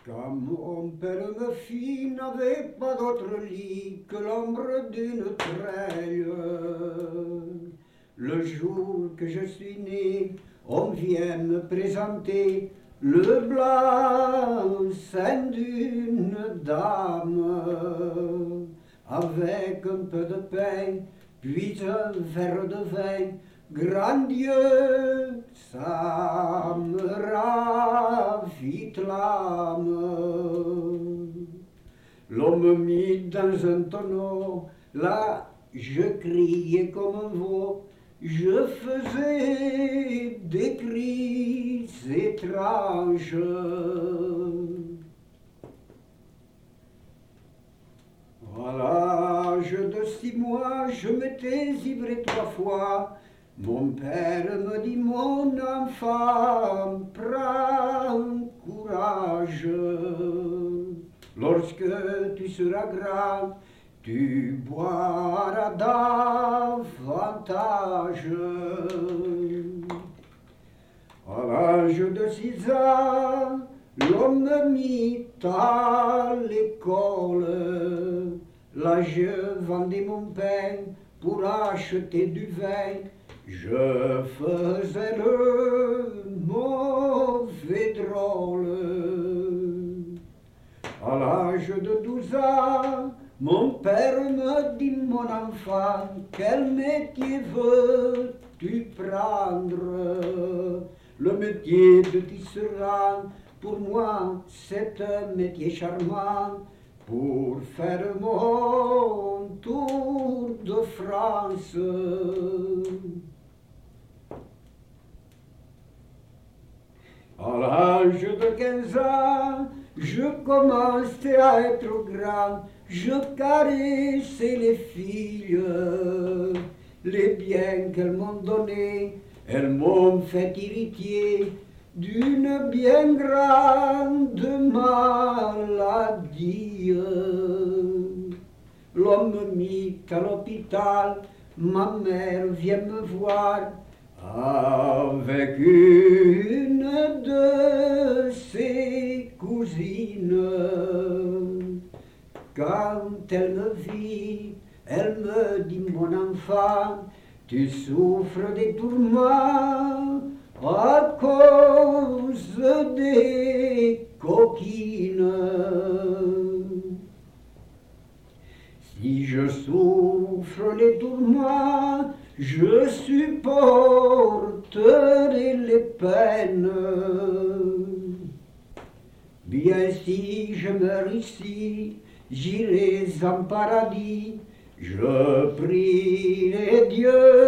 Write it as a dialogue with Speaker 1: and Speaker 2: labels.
Speaker 1: Quand mon père me fit, n'avait pas d'autre lit que l'ombre d'une treille. Le jour que je suis né, on vient me présenter le blanc sein d'une dame, avec un peu de pain, puis un verre de vin. Grand Dieu, ça me ravit l'âme. L'on me mit dans un tonneau, là je criais comme un veau, je faisais des cris étranges. À l'âge de 6 mois, je m'étais ivré 3 fois. Mon père me dit, mon enfant, prends courage. Lorsque tu seras grand, tu boiras davantage. À l'âge de 6 ans, l'on me mit à l'école. Là, je vendais mon pain pour acheter du vin. Je faisais le mauvais drôle. À l'âge de 12 ans, mon père me dit, mon enfant, quel métier veux-tu prendre? Le métier de tisserand, pour moi, c'est un métier charmant. Pour faire mon tour de France. À l'âge de 15 ans, je commençais à être grand. Je caressais les filles, les biens qu'elles m'ont donnés, elles m'ont fait héritier d'une bien grande maladie. L'on me mit à l'hôpital, ma mère vient me voir avec une de ses cousines. Quand elle me vit, elle me dit, mon enfant, tu souffres des tourments à cause des coquines. Si je souffre les tourments, je supporterai les peines. Bien si je meurs ici, j'irai en paradis, je prierai Dieu